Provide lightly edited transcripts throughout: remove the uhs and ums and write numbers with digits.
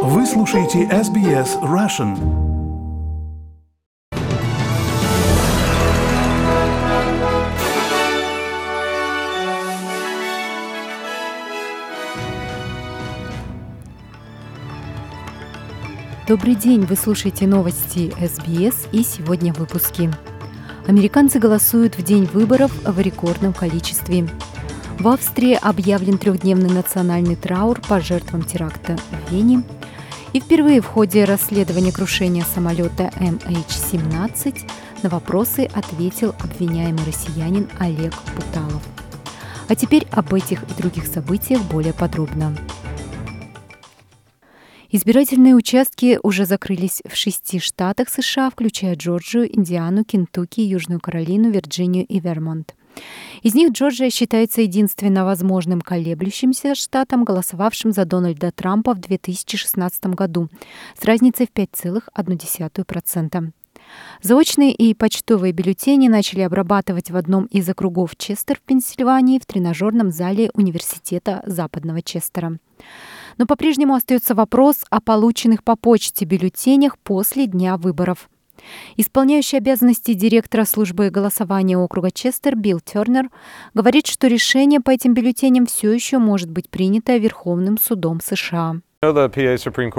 Вы слушаете SBS Russian. Добрый день, вы слушаете новости SBS, и сегодня в выпуске. Американцы голосуют в день выборов в рекордном количестве. В Австрии объявлен трехдневный национальный траур по жертвам теракта в Вене. И впервые в ходе расследования крушения самолета MH17 на вопросы ответил обвиняемый россиянин Олег Путалов. А теперь об этих и других событиях более подробно. Избирательные участки уже закрылись в 6 штатах США, включая Джорджию, Индиану, Кентукки, Южную Каролину, Вирджинию и Вермонт. Из них Джорджия считается единственно возможным колеблющимся штатом, голосовавшим за Дональда Трампа в 2016 году с разницей в 5,1%. Заочные и почтовые бюллетени начали обрабатывать в одном из округов Честер в Пенсильвании в тренажерном зале Университета Западного Честера. Но по-прежнему остается вопрос о полученных по почте бюллетенях после дня выборов. Исполняющий обязанности директора службы голосования округа Честер Билл Тернер говорит, что решение по этим бюллетеням все еще может быть принято Верховным судом США. Верховный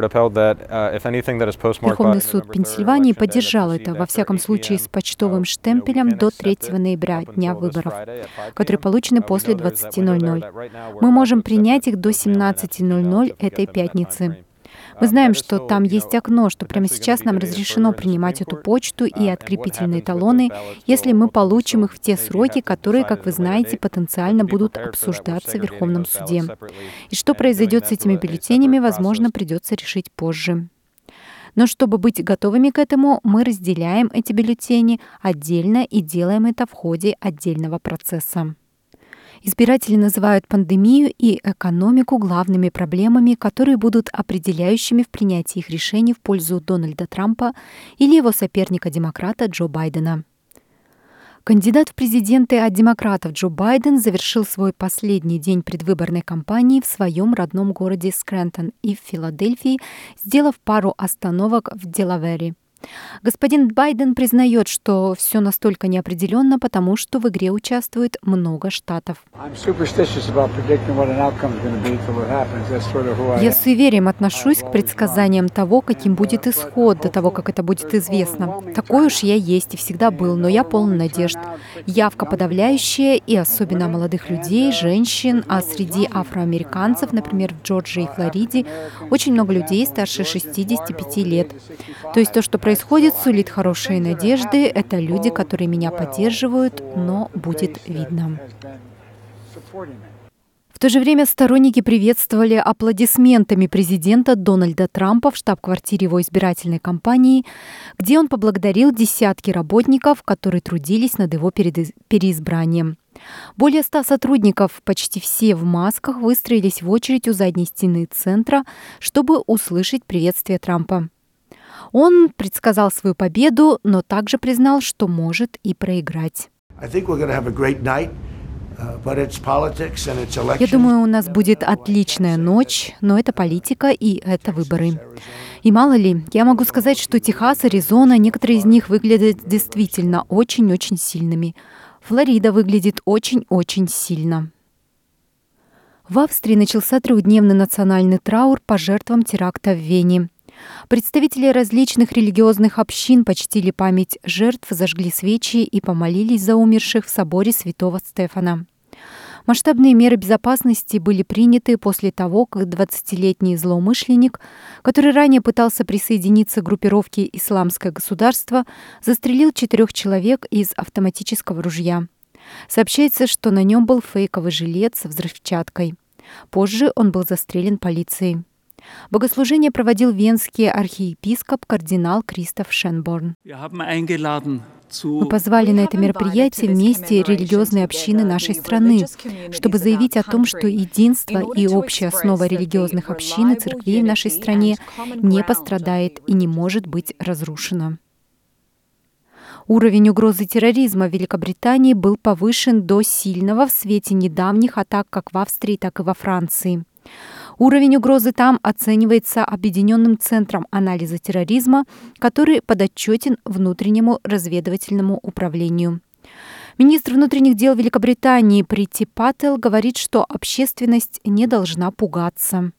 суд Пенсильвании поддержал это, во всяком случае, с почтовым штемпелем до 3 ноября, дня выборов, которые получены после 20:00. Мы можем принять их до 17:00 этой пятницы. Мы знаем, что там есть окно, что прямо сейчас нам разрешено принимать эту почту и открепительные талоны, если мы получим их в те сроки, которые, как вы знаете, потенциально будут обсуждаться в Верховном суде. И что произойдет с этими бюллетенями, возможно, придется решить позже. Но чтобы быть готовыми к этому, мы разделяем эти бюллетени отдельно и делаем это в ходе отдельного процесса. Избиратели называют пандемию и экономику главными проблемами, которые будут определяющими в принятии их решений в пользу Дональда Трампа или его соперника-демократа Джо Байдена. Кандидат в президенты от демократов Джо Байден завершил свой последний день предвыборной кампании в своем родном городе Скрэнтон и в Филадельфии, сделав пару остановок в Делавере. Господин Байден признает, что все настолько неопределенно, потому что в игре участвует много штатов. Я с суеверием отношусь к предсказаниям того, каким будет исход, до того, как это будет известно. Такой уж я есть и всегда был, но я полон надежд. Явка подавляющая, и особенно молодых людей, женщин, а среди афроамериканцев, например, в Джорджии и Флориде, очень много людей старше 65 лет. То есть то, что происходит, сулит хорошие надежды. Это люди, которые меня поддерживают, но будет видно. В то же время сторонники приветствовали аплодисментами президента Дональда Трампа в штаб-квартире его избирательной кампании, где он поблагодарил десятки работников, которые трудились над его переизбранием. Более 100 сотрудников, почти все в масках, выстроились в очередь у задней стены центра, чтобы услышать приветствие Трампа. Он предсказал свою победу, но также признал, что может и проиграть. Я думаю, у нас будет отличная ночь, но это политика и это выборы. И мало ли, я могу сказать, что Техас, Аризона, некоторые из них выглядят действительно очень-очень сильными. Флорида выглядит очень-очень сильно. В Австрии начался трехдневный национальный траур по жертвам теракта в Вене. Представители различных религиозных общин почтили память жертв, зажгли свечи и помолились за умерших в соборе Святого Стефана. Масштабные меры безопасности были приняты после того, как 20-летний злоумышленник, который ранее пытался присоединиться к группировке «Исламское государство», застрелил 4 человек из автоматического ружья. Сообщается, что на нем был фейковый жилет со взрывчаткой. Позже он был застрелен полицией. Богослужение проводил венский архиепископ кардинал Кристоф Шенборн. Мы позвали на это мероприятие вместе религиозные общины нашей страны, чтобы заявить о том, что единство и общая основа религиозных общин и церквей в нашей стране не пострадает и не может быть разрушена. Уровень угрозы терроризма в Великобритании был повышен до сильного в свете недавних атак как в Австрии, так и во Франции. Уровень угрозы там оценивается Объединенным центром анализа терроризма, который подотчетен внутреннему разведывательному управлению. Министр внутренних дел Великобритании Прити Паттел говорит, что общественность не должна пугаться.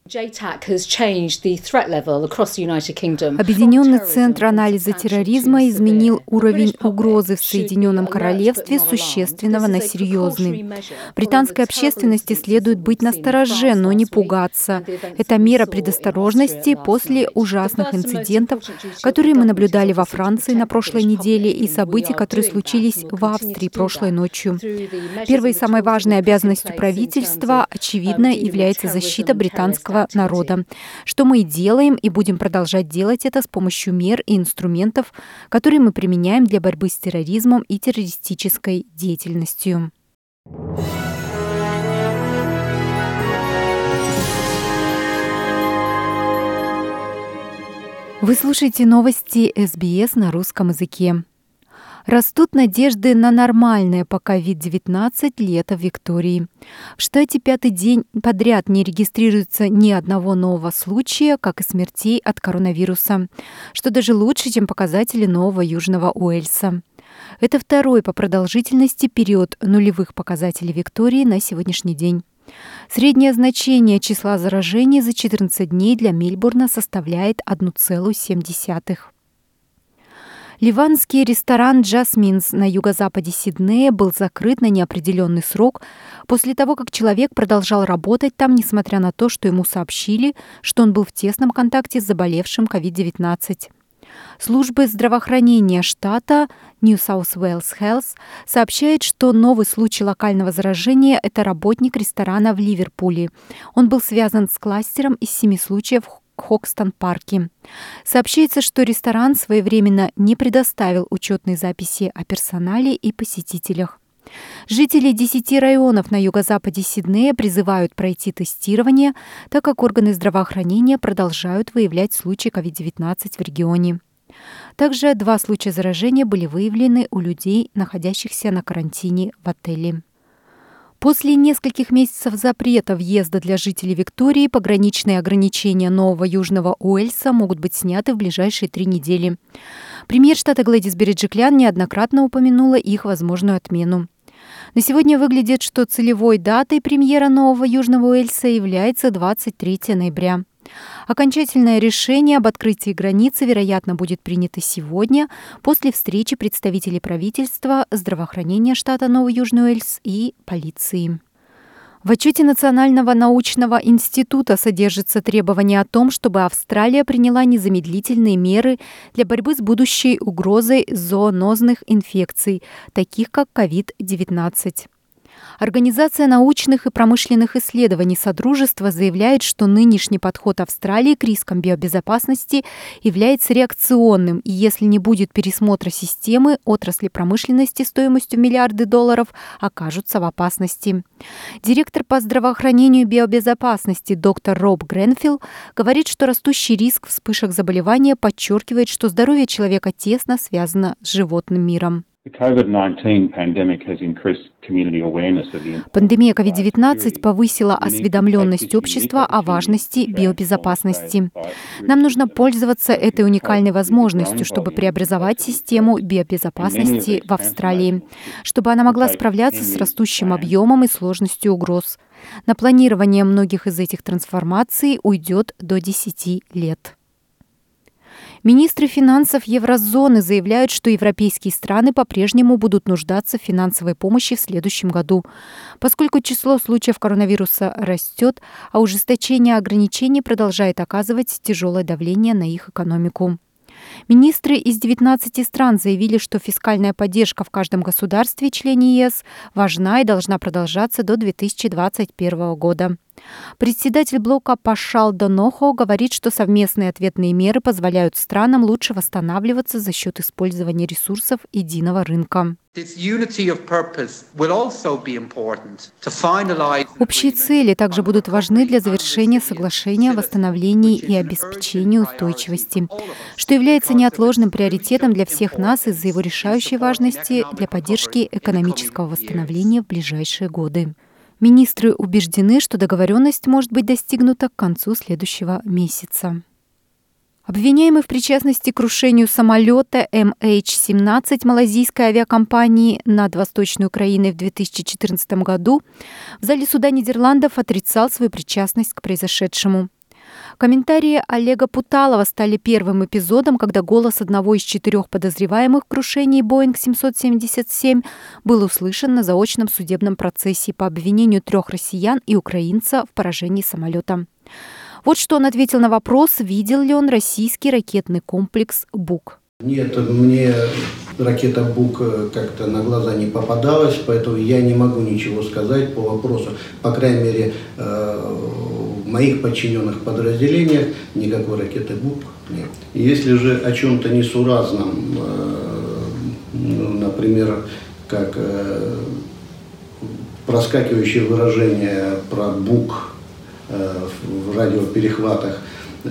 Объединенный центр анализа терроризма изменил уровень угрозы в Соединенном Королевстве с существенного на серьезный. Британской общественности следует быть настороже, но не пугаться. Это мера предосторожности после ужасных инцидентов, которые мы наблюдали во Франции на прошлой неделе, и событий, которые случились в Австрии прошлой ночью. Первой и самой важной обязанностью правительства, очевидно, является защита британского народа. Что мы и делаем, и будем продолжать делать это с помощью мер и инструментов, которые мы применяем для борьбы с терроризмом и террористической деятельностью. Вы слушаете новости СБС на русском языке. Растут надежды на нормальное по COVID-19 лето в Виктории. В штате 5-й день подряд не регистрируется ни одного нового случая, как и смертей от коронавируса, что даже лучше, чем показатели Нового Южного Уэльса. Это второй по продолжительности период нулевых показателей Виктории на сегодняшний день. Среднее значение числа заражений за 14 дней для Мельбурна составляет 1,7. Ливанский ресторан «Джасминс» на юго-западе Сиднея был закрыт на неопределенный срок после того, как человек продолжал работать там, несмотря на то, что ему сообщили, что он был в тесном контакте с заболевшим COVID-19. Служба здравоохранения штата New South Wales Health сообщает, что новый случай локального заражения – это работник ресторана в Ливерпуле. Он был связан с кластером из 7 случаев в Хокстон-парке. Сообщается, что ресторан своевременно не предоставил учетные записи о персонале и посетителях. Жители 10 районов на юго-западе Сиднея призывают пройти тестирование, так как органы здравоохранения продолжают выявлять случаи COVID-19 в регионе. Также 2 случая заражения были выявлены у людей, находящихся на карантине в отеле. После нескольких месяцев запрета въезда для жителей Виктории пограничные ограничения Нового Южного Уэльса могут быть сняты в ближайшие 3 недели. Премьер штата Глэдис Береджиклян неоднократно упомянула их возможную отмену. На сегодня выглядит, что целевой датой премьера Нового Южного Уэльса является 23 ноября. Окончательное решение об открытии границы, вероятно, будет принято сегодня после встречи представителей правительства, здравоохранения штата Новый Южный Уэльс и полиции. В отчете Национального научного института содержится требование о том, чтобы Австралия приняла незамедлительные меры для борьбы с будущей угрозой зоонозных инфекций, таких как COVID-19. Организация научных и промышленных исследований Содружества заявляет, что нынешний подход Австралии к рискам биобезопасности является реакционным, и если не будет пересмотра системы, отрасли промышленности стоимостью $миллиарды окажутся в опасности. Директор по здравоохранению и биобезопасности доктор Роб Гренфилл говорит, что растущий риск вспышек заболевания подчеркивает, что здоровье человека тесно связано с животным миром. Пандемия COVID-19 повысила осведомленность общества о важности биобезопасности. Нам нужно пользоваться этой уникальной возможностью, чтобы преобразовать систему биобезопасности в Австралии, чтобы она могла справляться с растущим объемом и сложностью угроз. На планирование многих из этих трансформаций уйдет до 10 лет. Министры финансов еврозоны заявляют, что европейские страны по-прежнему будут нуждаться в финансовой помощи в следующем году, поскольку число случаев коронавируса растет, а ужесточение ограничений продолжает оказывать тяжелое давление на их экономику. Министры из 19 стран заявили, что фискальная поддержка в каждом государстве-члене ЕС важна и должна продолжаться до 2021 года. Председатель блока Пашал Донохо говорит, что совместные ответные меры позволяют странам лучше восстанавливаться за счет использования ресурсов единого рынка. Общие цели также будут важны для завершения соглашения о восстановлении и обеспечении устойчивости, что является неотложным приоритетом для всех нас из-за его решающей важности для поддержки экономического восстановления в ближайшие годы. Министры убеждены, что договоренность может быть достигнута к концу следующего месяца. Обвиняемый в причастности к крушению самолета MH17 малайзийской авиакомпании над Восточной Украиной в 2014 году в зале суда Нидерландов отрицал свою причастность к произошедшему. Комментарии Олега Путалова стали первым эпизодом, когда голос одного из 4 подозреваемых в крушении Boeing 777 был услышан на заочном судебном процессе по обвинению 3 россиян и украинца в поражении самолета. Вот что он ответил на вопрос, видел ли он российский ракетный комплекс «Бук». Нет, мне ракета «Бук» как-то на глаза не попадалась, поэтому я не могу ничего сказать по вопросу. По крайней мере, в моих подчиненных подразделениях никакой ракеты «Бук» нет. Если же о чем-то несуразном, например, как проскакивающее выражение про «Бук» в радиоперехватах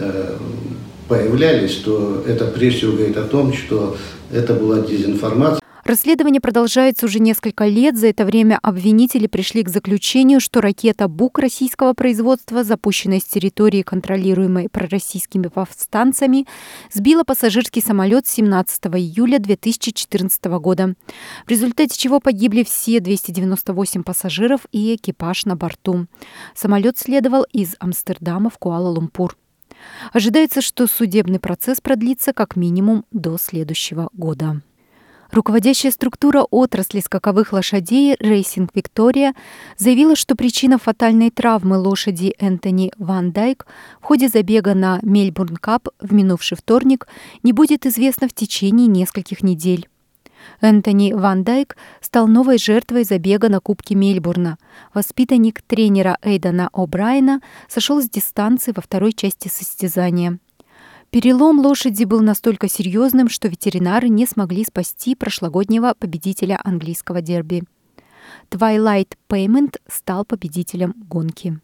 появлялись, то это прежде всего говорит о том, что это была дезинформация. Расследование продолжается уже несколько лет. За это время обвинители пришли к заключению, что ракета «Бук» российского производства, запущенная с территории, контролируемой пророссийскими повстанцами, сбила пассажирский самолет 17 июля 2014 года, в результате чего погибли все 298 пассажиров и экипаж на борту. Самолет следовал из Амстердама в Куала-Лумпур. Ожидается, что судебный процесс продлится как минимум до следующего года. Руководящая структура отрасли скаковых лошадей Racing Victoria заявила, что причина фатальной травмы лошади Энтони Ван Дайк в ходе забега на Мельбурн Кап в минувший вторник не будет известна в течение нескольких недель. Энтони Ван Дайк стал новой жертвой забега на Кубке Мельбурна. Воспитанник тренера Эйдана О'Брайена сошел с дистанции во второй части состязания. Перелом лошади был настолько серьезным, что ветеринары не смогли спасти прошлогоднего победителя английского дерби. Twilight Payment стал победителем гонки.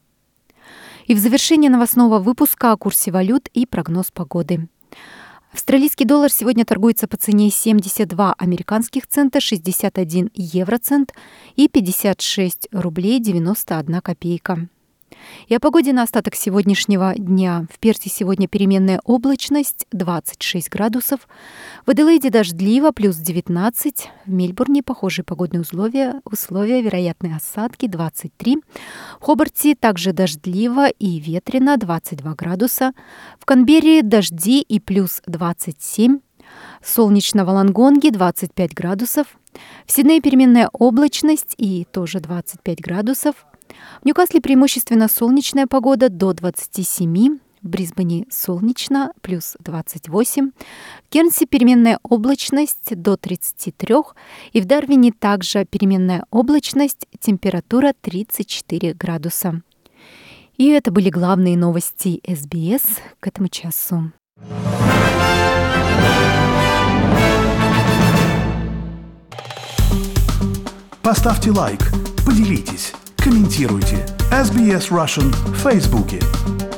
И в завершение новостного выпуска о курсе валют и прогноз погоды. Австралийский доллар сегодня торгуется по цене 72 американских цента, 61 евроцент и 56 рублей 91 копейка. И о погоде на остаток сегодняшнего дня. В Перте сегодня переменная облачность 26 градусов, в Аделаиде дождливо плюс 19, в Мельбурне похожие погодные условия вероятные осадки 23, в Хобарте также дождливо и ветрено 22 градуса, в Канберре дожди и плюс 27, солнечно в Волонгонге 25 градусов, в Сиднее переменная облачность и тоже 25 градусов, в Ньюкасле преимущественно солнечная погода до 27, в Брисбене солнечно плюс 28, в Кернсе переменная облачность до 33 и в Дарвине также переменная облачность, температура 34 градуса. И это были главные новости СБС к этому часу. Поставьте лайк, поделитесь, комментируйте. SBS Russian в Фейсбуке.